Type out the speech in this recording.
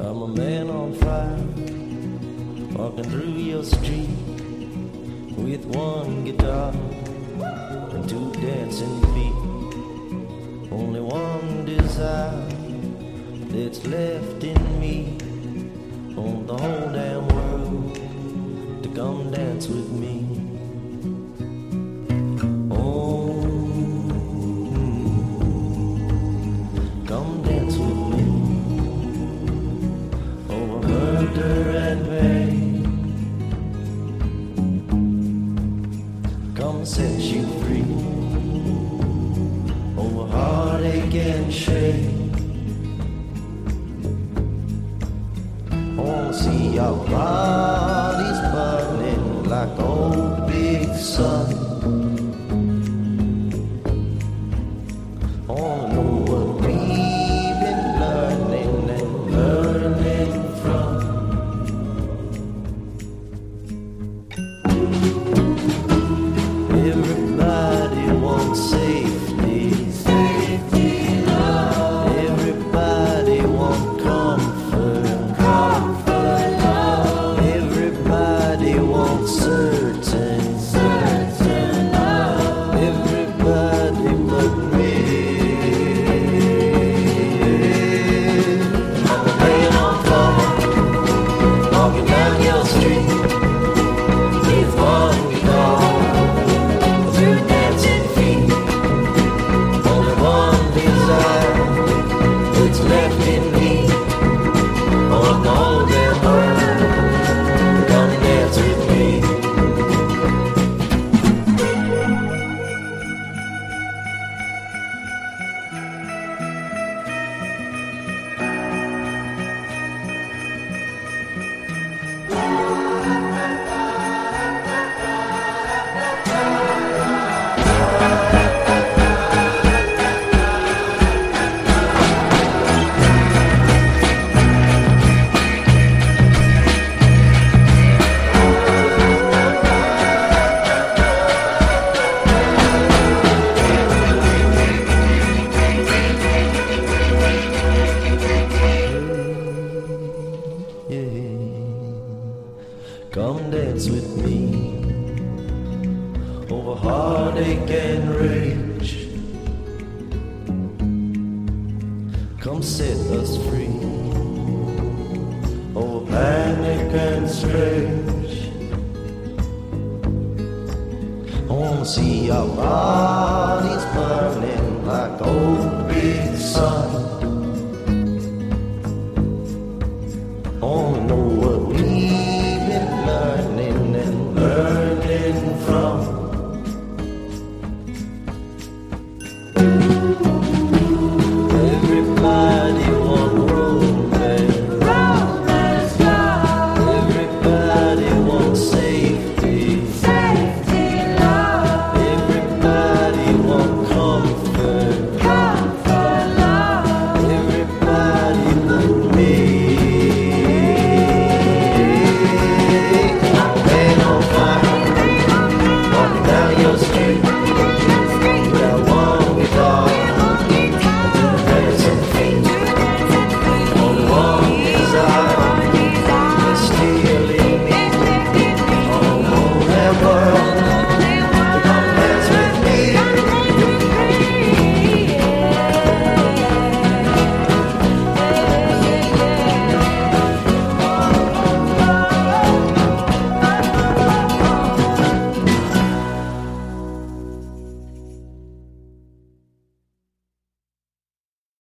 I'm a man on fire, walking through your street with one guitar and two dancing feet. Only one desire that's left in me. Want the whole damn world to come dance with me. Come dance with me over murder and pain. Come set you free over heartache and shame. I wanna see our bodies burning like old big sun. I wanna know what we've been learning and learning from. Everybody wants safety, safety, love. Everybody wants comfort, comfort, love. Everybody wants certain, certain love. Everybody but me. I'm a man on fire, walking down your street with one guitar. Left in me, on the whole damn world, come dance with me. Come dance with me over heartache and rage. Come set us free over panic and strange. I wanna see our bodies burning